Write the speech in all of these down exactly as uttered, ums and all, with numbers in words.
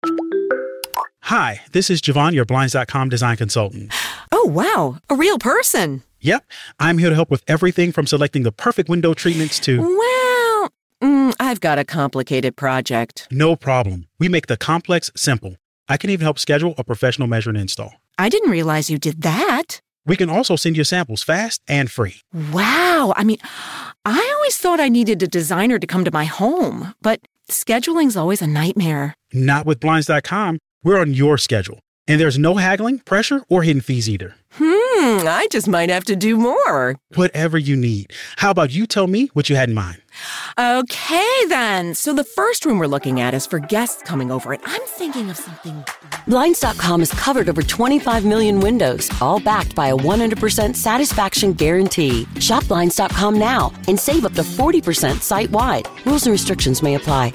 Hi, this is Javon, your Blinds dot com design consultant. Oh, wow. A real person. Yep. I'm here to help with everything from selecting the perfect window treatments to... Well, mm, I've got a complicated project. No problem. We make the complex simple. I can even help schedule a professional measure and install. I didn't realize you did that. We can also send you samples fast and free. Wow. I mean, I always thought I needed a designer to come to my home, but scheduling's always a nightmare. Not with Blinds dot com. We're on your schedule. And there's no haggling, pressure, or hidden fees either. Hmm, I just might have to do more. Whatever you need. How about you tell me what you had in mind? Okay, then. So the first room we're looking at is for guests coming over, and I'm thinking of something... Blinds dot com has covered over twenty-five million windows, all backed by a one hundred percent satisfaction guarantee. Shop Blinds dot com now and save up to forty percent site-wide. Rules and restrictions may apply.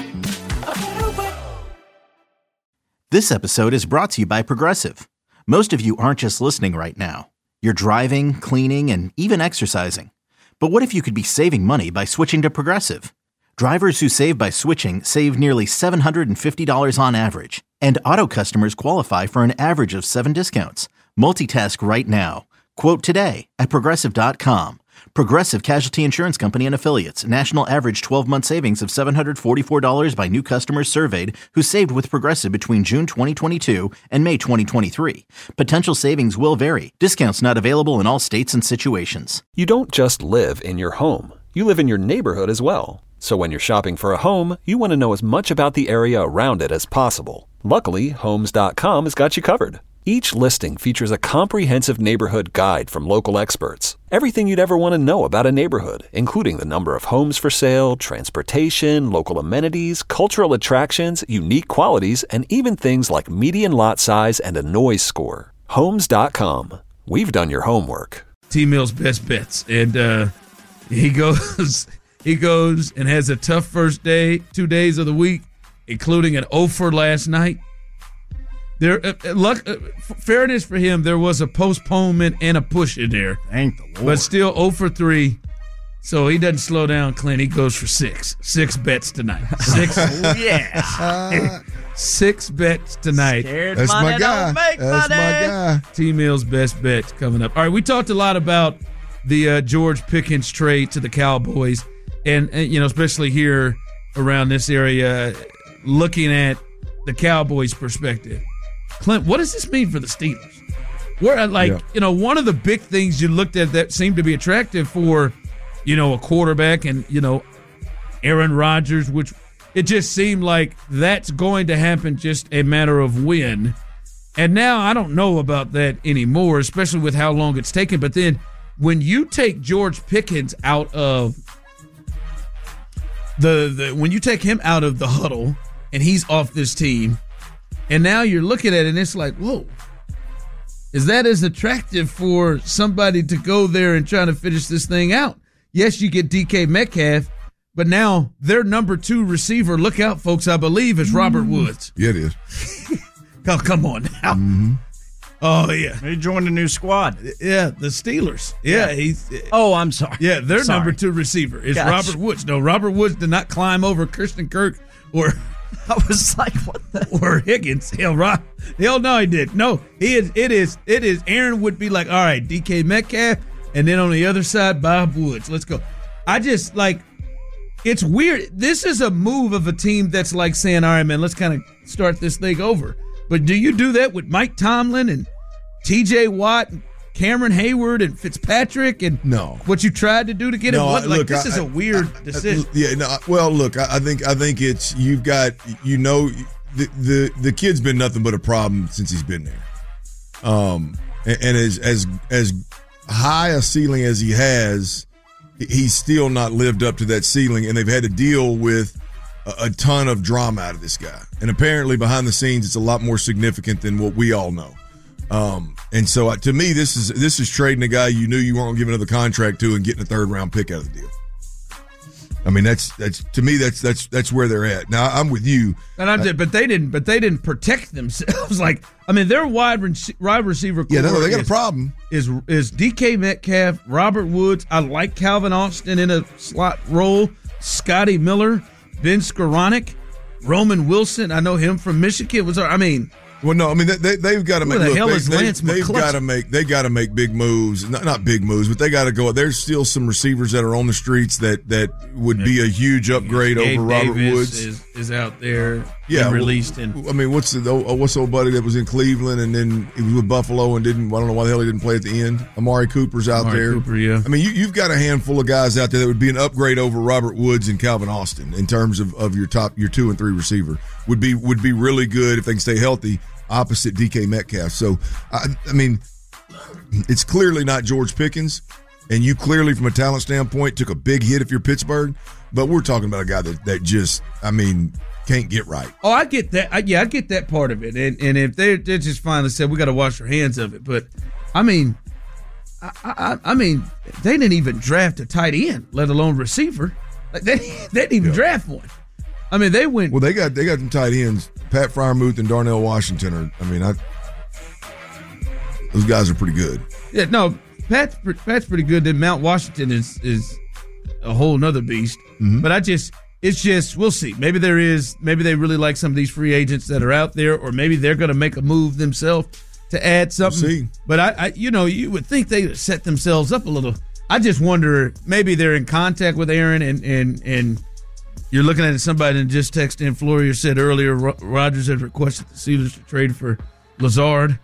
This episode is brought to you by Progressive. Most of you aren't just listening right now. You're driving, cleaning, and even exercising. But what if you could be saving money by switching to Progressive? Drivers who save by switching save nearly seven hundred fifty dollars on average. And auto customers qualify for an average of seven discounts. Multitask right now. Quote today at Progressive dot com. Progressive Casualty Insurance Company and Affiliates. National average twelve-month savings of seven hundred forty-four dollars by new customers surveyed who saved with Progressive between June twenty twenty-two and May twenty twenty-three. Potential savings will vary. Discounts not available in all states and situations. You don't just live in your home. You live in your neighborhood as well. So when you're shopping for a home, you want to know as much about the area around it as possible. Luckily, Homes dot com has got you covered. Each listing features a comprehensive neighborhood guide from local experts. Everything you'd ever want to know about a neighborhood, including the number of homes for sale, transportation, local amenities, cultural attractions, unique qualities, and even things like median lot size and a noise score. Homes dot com. We've done your homework. T-Mill's best bets. And uh, he goes he goes and has a tough first day, two days of the week, including an oh for last night. There, uh, luck, uh, fairness for him, there was a postponement and a push in there. Thank the Lord. But still oh for three. So he doesn't slow down, Clint. He goes for six. Six bets tonight. Six. yeah. Six bets tonight. Scared That's my guy. That's money. my guy. T-Mill's best bets coming up. All right, we talked a lot about the uh, George Pickens trade to the Cowboys. And, and, you know, especially here around this area, looking at the Cowboys' perspective. Clint, what does this mean for the Steelers? Where, like, yeah. you know, one of the big things you looked at that seemed to be attractive for, you know, a quarterback and, you know, Aaron Rodgers, which it just seemed like that's going to happen, just a matter of when. And now I don't know about that anymore, especially with how long it's taken. But then when you take George Pickens out of the, the when you take him out of the huddle and he's off this team, and now you're looking at it and it's like, whoa, is that as attractive for somebody to go there and try to finish this thing out? Yes, you get D K Metcalf, but now their number two receiver, look out, folks, I believe, is Robert Woods. Yeah, it is. oh, come on now. Mm-hmm. Oh, yeah. He joined a new squad. Yeah, the Steelers. Yeah. yeah. he's. Oh, I'm sorry. Yeah, their sorry. number two receiver is Gosh. Robert Woods. No, Robert Woods did not climb over Christian Kirk or... I was like, what the? Or Higgins. Hell, Rob. Hell no, he did. No, he is. It is. It is. Aaron would be like, all right, D K Metcalf, and then on the other side, Bob Woods. Let's go. I just like. It's weird. This is a move of a team that's like saying, all right, man, let's kind of start this thing over. But do you do that with Mike Tomlin and T J Watt and Cameron Hayward and Fitzpatrick and no. what you tried to do to get him? No, what, like look, this I, is a weird I, decision. I, yeah, no. Well, look, I, I think I think it's you've got you know the the the kid's been nothing but a problem since he's been there. Um, and, and as as as high a ceiling as he has, he's still not lived up to that ceiling, and they've had to deal with a, a ton of drama out of this guy. And apparently, behind the scenes, it's a lot more significant than what we all know. Um, and so uh, to me, this is this is trading a guy you knew you weren't going to give another contract to and getting a third round pick out of the deal. I mean, that's that's to me that's that's that's where they're at. Now I'm with you, and I did, but they didn't. But they didn't protect themselves. Like I mean, their wide wide receiver core. Yeah, no, they got is, a problem. Is is D K Metcalf, Robert Woods? I like Calvin Austin in a slot role. Scotty Miller, Ben Skoranek. Roman Wilson, I know him from Michigan. Was I mean, well, no, I mean they, they they've got to make. Who the look, hell they, is they, Lance They've got to make. They got to make big moves. Not not big moves, but they got to go. There's still some receivers that are on the streets that that would be a huge upgrade Gabe over Robert Davis Woods. Is, is out there. Yeah, released. Well, and I mean, what's the what's the old buddy that was in Cleveland and then he was with Buffalo and didn't? I don't know why the hell he didn't play at the end. Amari Cooper's out Amari there. Cooper, yeah. I mean, you, you've got a handful of guys out there that would be an upgrade over Robert Woods and Calvin Austin in terms of, of your top, your two and three receiver would be would be really good if they can stay healthy opposite D K Metcalf. So, I, I mean, it's clearly not George Pickens, and you clearly, from a talent standpoint, took a big hit if you're Pittsburgh. But we're talking about a guy that that just, I mean, can't get right. Oh, I get that. I, yeah, I get that part of it. And and if they they just finally said we got to wash our hands of it, but I mean, I, I, I mean, they didn't even draft a tight end, let alone receiver. Like they they didn't even yeah. draft one. I mean, they went. Well, they got they got some tight ends. Pat Freiermuth and Darnell Washington are. I mean, I those guys are pretty good. Yeah, no, Pat's Pat's pretty good. Then Mount Washington is is a whole nother beast. Mm-hmm. But I just. It's just, we'll see. Maybe there is, maybe they really like some of these free agents that are out there, or maybe they're going to make a move themselves to add something. We'll see. But I, I, you know, you would think they would set themselves up a little. I just wonder, maybe they're in contact with Aaron, and and and you're looking at somebody and just texted in. Florio said earlier, Rodgers had requested the Steelers to trade for Lazard.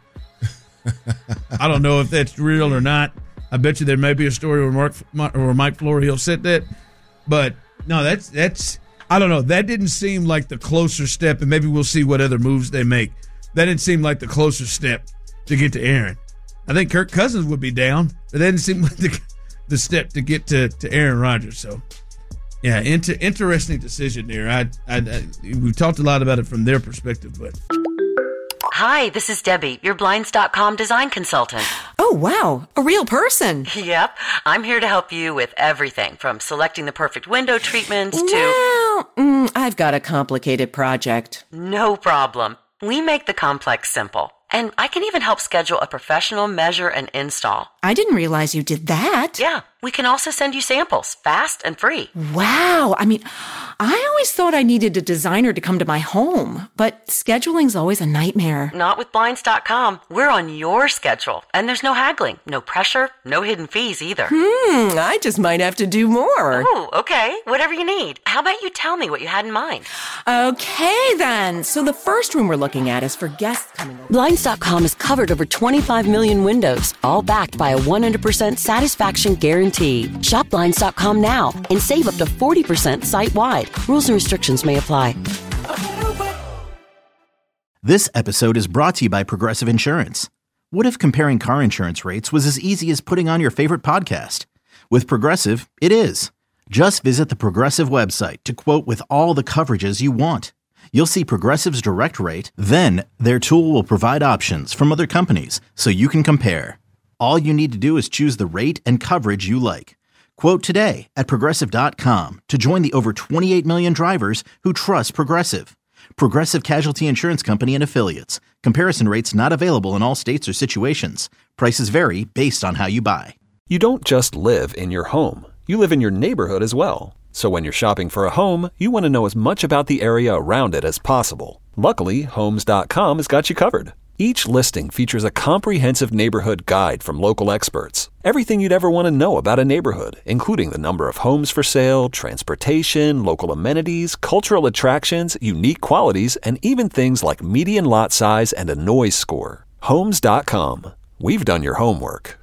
I don't know if that's real or not. I bet you there may be a story where Mark or Mike Florio said that, but. No, that's that's I don't know. That didn't seem like the closer step, and maybe we'll see what other moves they make. That didn't seem like the closer step to get to Aaron. I think Kirk Cousins would be down, but that didn't seem like the, the step to get to, to Aaron Rodgers. So, yeah, inter, interesting decision there. I, I, I we've talked a lot about it from their perspective, but. Hi, this is Debbie, your Blinds dot com design consultant. Oh, wow. A real person. Yep. I'm here to help you with everything from selecting the perfect window treatments to... Well, mm, I've got a complicated project. No problem. We make the complex simple. And I can even help schedule a professional measure and install. I didn't realize you did that. Yeah. We can also send you samples, fast and free. Wow. I mean, I always thought I needed a designer to come to my home, but scheduling's always a nightmare. Not with Blinds dot com. We're on your schedule, and there's no haggling, no pressure, no hidden fees either. Hmm, I just might have to do more. Oh, okay. Whatever you need. How about you tell me what you had in mind? Okay, then. So the first room we're looking at is for guests coming over. Blinds dot com has covered over twenty-five million windows, all backed by a one hundred percent satisfaction guarantee. Shop Blinds dot com now and save up to forty percent site-wide. Rules and restrictions may apply. This episode is brought to you by Progressive Insurance. What if comparing car insurance rates was as easy as putting on your favorite podcast? With Progressive, it is. Just visit the Progressive website to quote with all the coverages you want. You'll see Progressive's direct rate, then their tool will provide options from other companies so you can compare. All you need to do is choose the rate and coverage you like. Quote today at Progressive dot com to join the over twenty-eight million drivers who trust Progressive. Progressive Casualty Insurance Company and Affiliates. Comparison rates not available in all states or situations. Prices vary based on how you buy. You don't just live in your home. You live in your neighborhood as well. So when you're shopping for a home, you want to know as much about the area around it as possible. Luckily, Homes dot com has got you covered. Each listing features a comprehensive neighborhood guide from local experts. Everything you'd ever want to know about a neighborhood, including the number of homes for sale, transportation, local amenities, cultural attractions, unique qualities, and even things like median lot size and a noise score. Homes dot com. We've done your homework.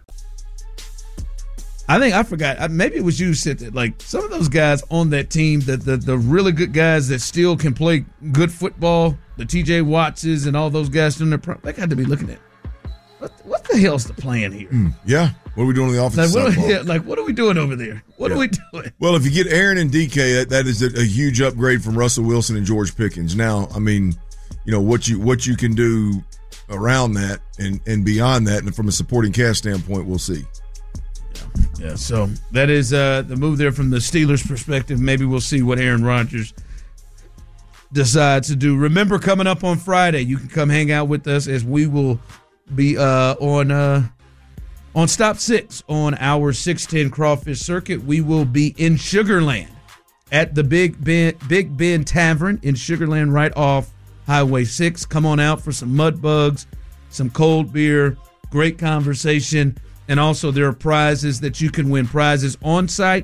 I think I forgot. Maybe it was you said that. Like some of those guys on that team, the the, the really good guys that still can play good football, the T J Wattses and all those guys doing their prime, they got to be looking at what what the hell's the plan here? Mm, yeah, what are we doing on the offensive like, side? What, yeah, like what are we doing over there? What yeah. are we doing? Well, if you get Aaron and D K, that, that is a, a huge upgrade from Russell Wilson and George Pickens. Now, I mean, you know what you what you can do around that and and beyond that, and from a supporting cast standpoint, we'll see. Yeah, so that is uh, the move there from the Steelers' perspective. Maybe we'll see what Aaron Rodgers decides to do. Remember, coming up on Friday, you can come hang out with us as we will be uh, on uh, on Stop Six on our six ten Crawfish Circuit. We will be in Sugar Land at the Big Ben, Big Ben Tavern in Sugar Land right off Highway six. Come on out for some mud bugs, some cold beer, great conversation, and also there are prizes that you can win, prizes on site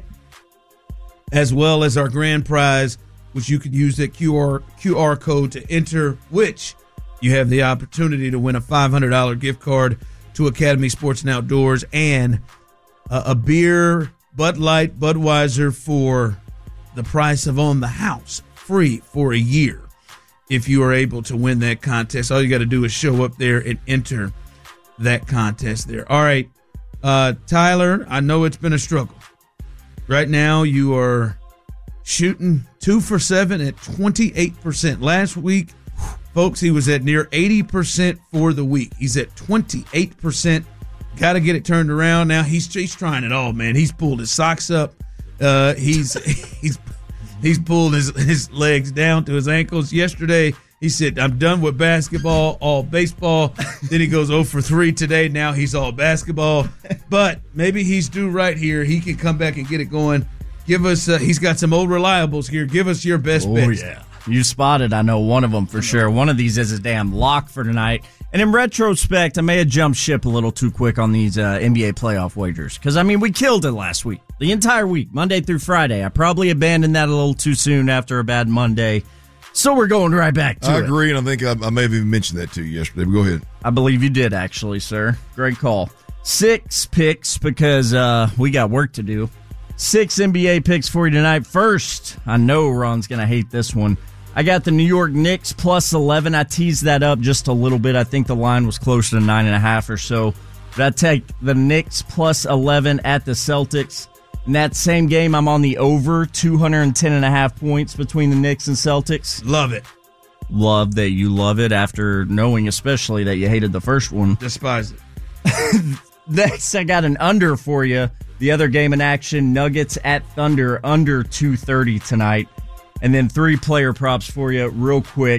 as well as our grand prize, which you can use that Q R Q R code to enter, which you have the opportunity to win a five hundred dollars gift card to Academy Sports and Outdoors and a, a beer, Bud Light, Budweiser for the price of on the house, free for a year. If you are able to win that contest, all you got to do is show up there and enter that contest there. All right, uh, Tyler, I know it's been a struggle. Right now, you are shooting two for seven at twenty-eight percent. Last week, folks, he was at near eighty percent for the week. He's at twenty-eight percent. Got to get it turned around now. He's he's trying it all, man. He's pulled his socks up. Uh, he's he's he's pulled his, his legs down to his ankles. Yesterday, he said, I'm done with basketball, all baseball. Then he goes oh for three today. Now he's all basketball. But maybe he's due right here. He can come back and get it going. Give us, uh, he's got some old reliables here. Give us your best oh, bets. Oh, yeah. You spotted, I know, one of them for sure. One of these is a damn lock for tonight. And in retrospect, I may have jumped ship a little too quick on these uh, N B A playoff wagers. Because, I mean, we killed it last week. The entire week, Monday through Friday. I probably abandoned that a little too soon after a bad Monday. So we're going right back to I it. I agree, and I think I, I may have even mentioned that to you yesterday. But go ahead. I believe you did, actually, sir. Great call. Six picks because uh, we got work to do. Six N B A picks for you tonight. First, I know Ron's going to hate this one. I got the New York Knicks plus eleven. I teased that up just a little bit. I think the line was closer to nine and a half or so. But I take the Knicks plus eleven at the Celtics. In that same game, I'm on the over two hundred ten and a half points between the Knicks and Celtics. Love it. Love that you love it after knowing especially that you hated the first one. Despise it. Next, I got an under for you. The other game in action, Nuggets at Thunder, under two thirty tonight. And then three player props for you real quick.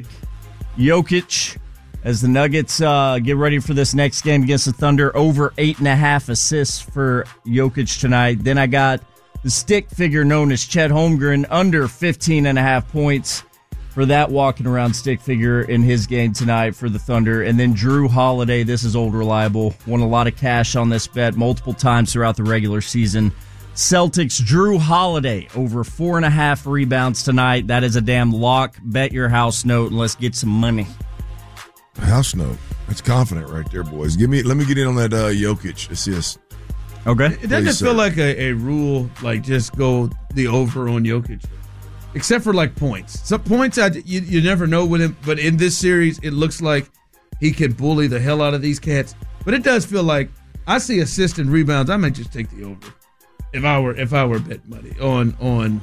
Jokic, as the Nuggets uh, get ready for this next game against the Thunder, over eight and a half assists for Jokic tonight. Then I got the stick figure known as Chet Holmgren, under fifteen and a half points for that walking around stick figure in his game tonight for the Thunder. And then Drew Holiday, this is old reliable, won a lot of cash on this bet multiple times throughout the regular season. Celtics, Drew Holiday, over four and a half rebounds tonight. That is a damn lock. Bet your house note and let's get some money. House note. That's confident right there, boys. Give me. Let me get in on that uh, Jokic assist. Okay. It doesn't Please, feel sir. like a, a rule, like just go the over on Jokic, except for like points. Some points, I, you, you never know with him, but in this series, it looks like he can bully the hell out of these cats. But it does feel like I see assists and rebounds. I might just take the over. If I were if I were betting money on on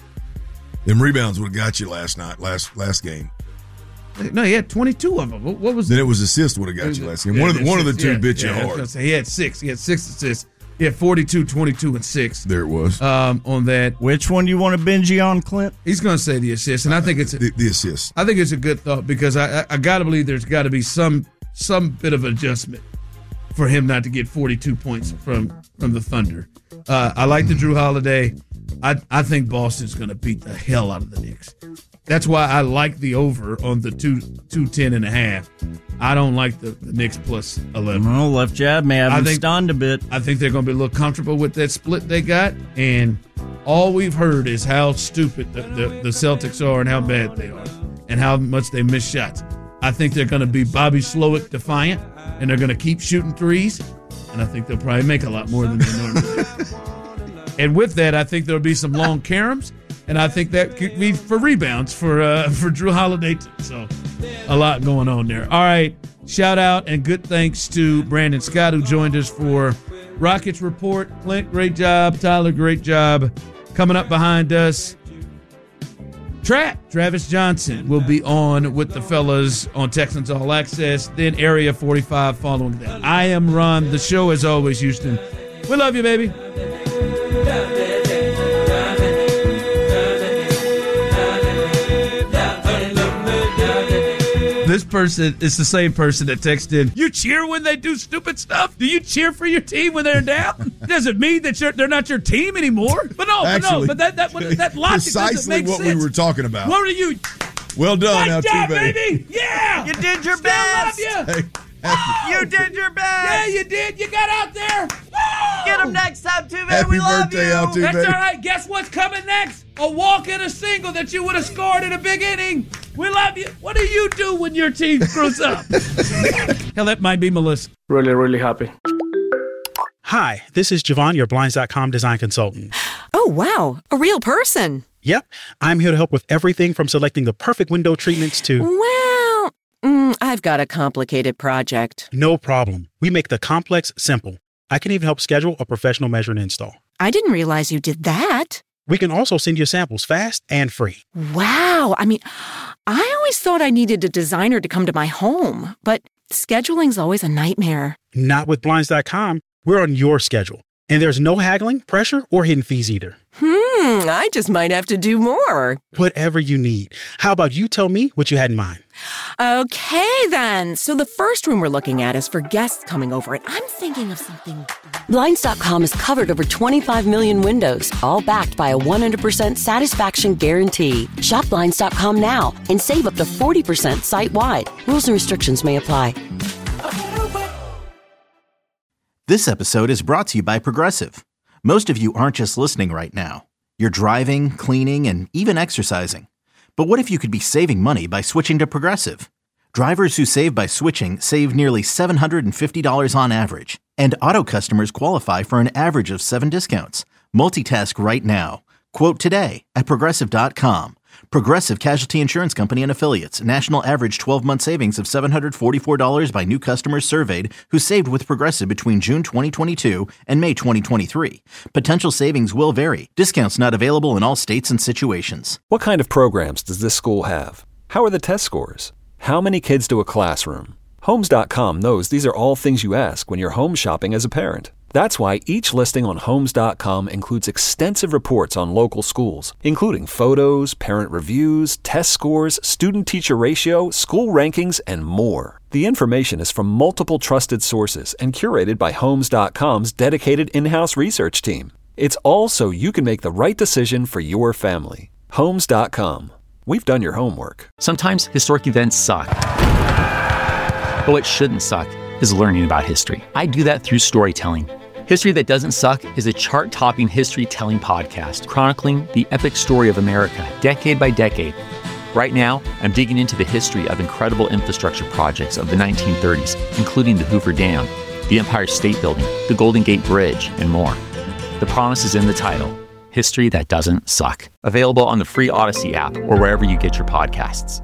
Them rebounds would have got you last night, last last game. no, he had twenty-two of them. What, what was Then it was assist would have got you last game. Yeah, One of the one of the assists, two yeah, bit yeah, you I was hard. gonna say, he had six. He had six assists. He had forty-two, twenty-two, and six. There it was. Um, on that, Which one do you want to binge on, Clint? he's going to say the assist, and I think it's a, the, the assist. I think it's a good thought because I I, I got to believe there's got to be some some bit of adjustment for him not to get forty-two points from from the Thunder. Uh, I like the Drew Holiday. I I think Boston's going to beat the hell out of the Knicks. That's why I like the over on the two two ten and a half. I don't like the, the Knicks plus eleven. Well, left jab may have I him think- stunned a bit. I think they're going to be a little comfortable with that split they got, and all we've heard is how stupid the, the, the Celtics are and how bad they are and how much they miss shots. I think they're going to be Bobby Slowick defiant, and they're going to keep shooting threes, and I think they'll probably make a lot more than they normally do. And with that, I think there'll be some long caroms, and I think that could be for rebounds for uh, for Drew Holiday too. So a lot going on there. All right, shout out and good thanks to Brandon Scott who joined us for Rockets Report. Clint, great job. Tyler, great job. Coming up behind us, Trap, Travis Johnson will be on with the fellas on Texans All Access, then Area forty-five following that. I am Ron. The show, as always, Houston. We love you, baby. This person is the same person that texted in, you cheer when they do stupid stuff? Do you cheer for your team when they're down? Doesn't mean that you're, they're not your team anymore. But no, Actually, but no, but that, that, that, that logic doesn't make what sense. we were talking about. What are you? Well done, Nice job, Altuve. baby. Yeah. You did your Still best. love you. Hey, happy, You did your best. Yeah, you did. You got out there. Woo! Get him next time, Tuve. happy We love birthday, you. Altuve. That's all right. Guess what's coming next? A walk and a single that you would have scored in a big inning. We love you. What do you do when your team screws up? Hell, that might be Melissa. Really, really happy. Hi, this is Javon, your Blinds dot com design consultant. Oh, wow. A real person. Yep, I'm here to help with everything from selecting the perfect window treatments to... Well, mm, I've got a complicated project. No problem. We make the complex simple. I can even help schedule a professional measure and install. I didn't realize you did that. We can also send you samples fast and free. Wow. I mean, I always thought I needed a designer to come to my home, but scheduling's always a nightmare. Not with Blinds dot com. We're on your schedule. And there's no haggling, pressure, or hidden fees either. Hmm, I just might have to do more. Whatever you need. How about you tell me what you had in mind? Okay, then. So the first room we're looking at is for guests coming over, and I'm thinking of something... Blinds dot com has covered over twenty-five million windows, all backed by a one hundred percent satisfaction guarantee. Shop Blinds dot com now and save up to forty percent site-wide. Rules and restrictions may apply. This episode is brought to you by Progressive. Most of you aren't just listening right now. You're driving, cleaning, and even exercising. But what if you could be saving money by switching to Progressive? Drivers who save by switching save nearly seven hundred fifty dollars on average. And auto customers qualify for an average of seven discounts. Multitask right now. Quote today at Progressive dot com. Progressive Casualty Insurance Company and Affiliates. National average twelve-month savings of seven hundred forty-four dollars by new customers surveyed who saved with Progressive between June twenty twenty-two and May twenty twenty-three. Potential savings will vary. Discounts not available in all states and situations. What kind of programs does this school have? How are the test scores? How many kids do a classroom? Homes dot com knows these are all things you ask when you're home shopping as a parent. That's why each listing on Homes dot com includes extensive reports on local schools, including photos, parent reviews, test scores, student-teacher ratio, school rankings, and more. The information is from multiple trusted sources and curated by Homes dot com's dedicated in-house research team. It's all so you can make the right decision for your family. Homes dot com. We've done your homework. Sometimes historic events suck. But what shouldn't suck is learning about history. I do that through storytelling. History That Doesn't Suck is a chart-topping history-telling podcast chronicling the epic story of America, decade by decade. Right now, I'm digging into the history of incredible infrastructure projects of the nineteen thirties, including the Hoover Dam, the Empire State Building, the Golden Gate Bridge, and more. The promise is in the title, History That Doesn't Suck. Available on the free Odyssey app or wherever you get your podcasts.